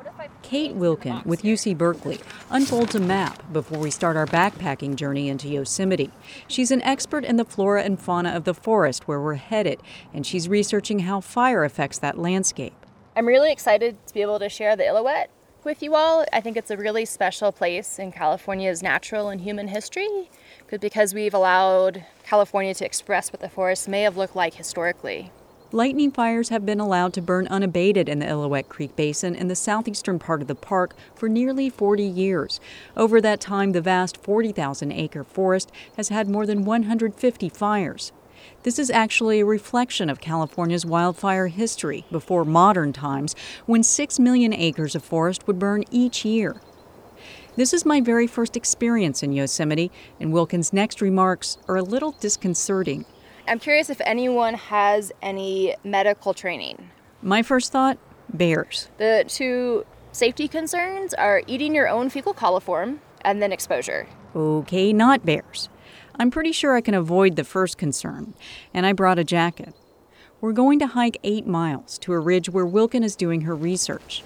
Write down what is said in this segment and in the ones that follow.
Kate Wilkin with UC Berkeley unfolds a map before we start our backpacking journey into Yosemite. She's an expert in the flora and fauna of the forest where we're headed, and she's researching how fire affects that landscape. I'm really excited to be able to share the Illilouette with you all. I think it's a really special place in California's natural and human history because we've allowed California to express what the forest may have looked like historically. Lightning fires have been allowed to burn unabated in the Illilouette Creek Basin in the southeastern part of the park for nearly 40 years. Over that time, the vast 40,000-acre forest has had more than 150 fires. This is actually a reflection of California's wildfire history before modern times, when 6 million acres of forest would burn each year. This is my very first experience in Yosemite, and Wilkin's next remarks are a little disconcerting. I'm curious if anyone has any medical training. My first thought, bears. The two safety concerns are eating your own fecal coliform and then exposure. Okay, not bears. I'm pretty sure I can avoid the first concern, and I brought a jacket. We're going to hike 8 miles to a ridge where Wilkin is doing her research.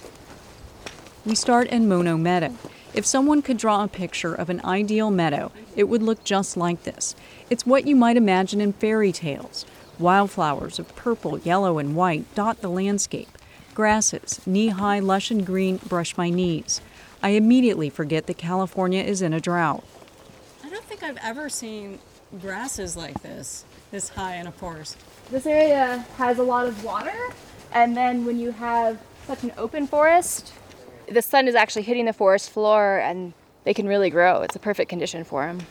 We start in Mono Meadow. If someone could draw a picture of an ideal meadow, it would look just like this. It's what you might imagine in fairy tales. Wildflowers of purple, yellow, and white dot the landscape. Grasses, knee-high, lush and green, brush my knees. I immediately forget that California is in a drought. I don't think I've ever seen grasses like this high in a forest. This area has a lot of water, and then when you have such an open forest, the sun is actually hitting the forest floor and they can really grow. It's a perfect condition for them.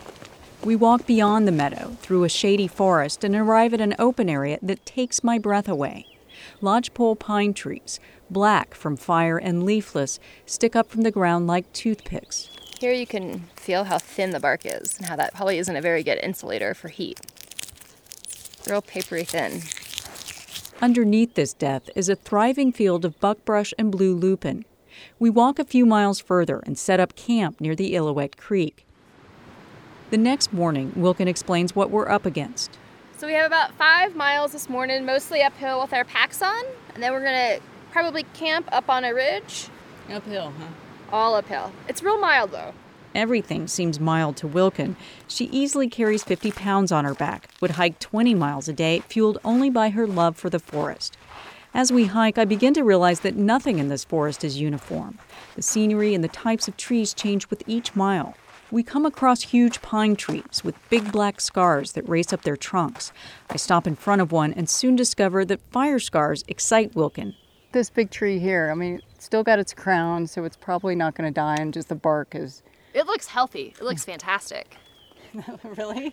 We walk beyond the meadow, through a shady forest, and arrive at an open area that takes my breath away. Lodgepole pine trees, black from fire and leafless, stick up from the ground like toothpicks. Here you can feel how thin the bark is and how that probably isn't a very good insulator for heat. It's real papery thin. Underneath this depth is a thriving field of buckbrush and blue lupin. We walk a few miles further and set up camp near the Illilouette Creek. The next morning, Wilkin explains what we're up against. So we have about 5 miles this morning, mostly uphill with our packs on, and then we're going to probably camp up on a ridge. Uphill, huh? All uphill. It's real mild, though. Everything seems mild to Wilkin. She easily carries 50 pounds on her back, would hike 20 miles a day, fueled only by her love for the forest. As we hike, I begin to realize that nothing in this forest is uniform. The scenery and the types of trees change with each mile. We come across huge pine trees with big black scars that race up their trunks. I stop in front of one and soon discover that fire scars excite Wilkin. This big tree here, it's still got its crown, so it's probably not going to die, and just the bark is... It looks healthy. It looks fantastic. Really?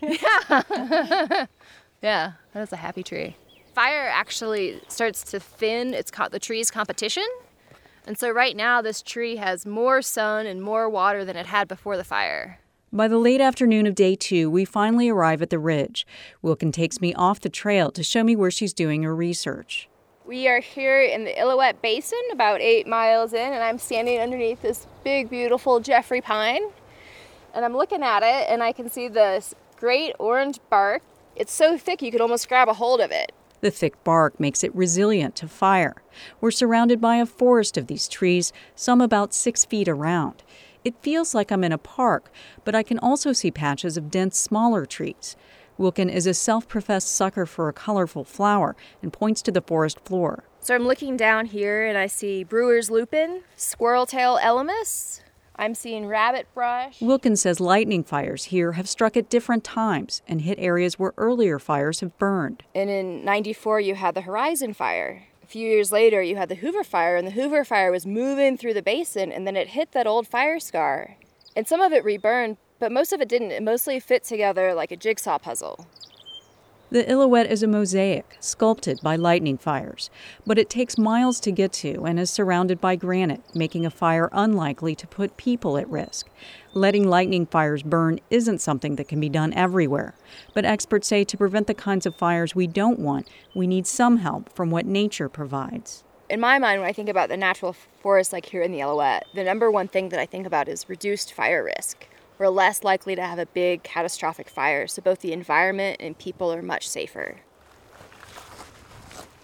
Yeah. Yeah, that is a happy tree. Fire actually starts to thin the tree's competition. And so right now this tree has more sun and more water than it had before the fire. By the late afternoon of day 2, we finally arrive at the ridge. Wilkin takes me off the trail to show me where she's doing her research. We are here in the Illilouette Basin, about 8 miles in, and I'm standing underneath this big, beautiful Jeffrey pine. And I'm looking at it, and I can see this great orange bark. It's so thick you could almost grab a hold of it. The thick bark makes it resilient to fire. We're surrounded by a forest of these trees, some about 6 feet around. It feels like I'm in a park, but I can also see patches of dense, smaller trees. Wilkin is a self-professed sucker for a colorful flower and points to the forest floor. So I'm looking down here and I see brewer's lupin, squirrel-tail elemus. I'm seeing rabbit brush. Wilkin says lightning fires here have struck at different times and hit areas where earlier fires have burned. And in '94, you had the Horizon Fire. A few years later, you had the Hoover Fire, and the Hoover Fire was moving through the basin, and then it hit that old fire scar. And some of it reburned, but most of it didn't. It mostly fit together like a jigsaw puzzle. The Illilouette is a mosaic, sculpted by lightning fires, but it takes miles to get to and is surrounded by granite, making a fire unlikely to put people at risk. Letting lightning fires burn isn't something that can be done everywhere, but experts say to prevent the kinds of fires we don't want, we need some help from what nature provides. In my mind, when I think about the natural forest like here in the Illilouette, the number one thing that I think about is reduced fire risk. We're less likely to have a big catastrophic fire, so both the environment and people are much safer.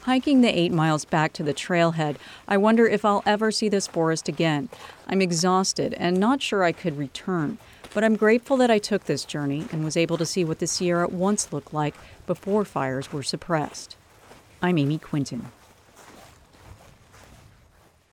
Hiking the 8 miles back to the trailhead, I wonder if I'll ever see this forest again. I'm exhausted and not sure I could return, but I'm grateful that I took this journey and was able to see what the Sierra once looked like before fires were suppressed. I'm Amy Quinton.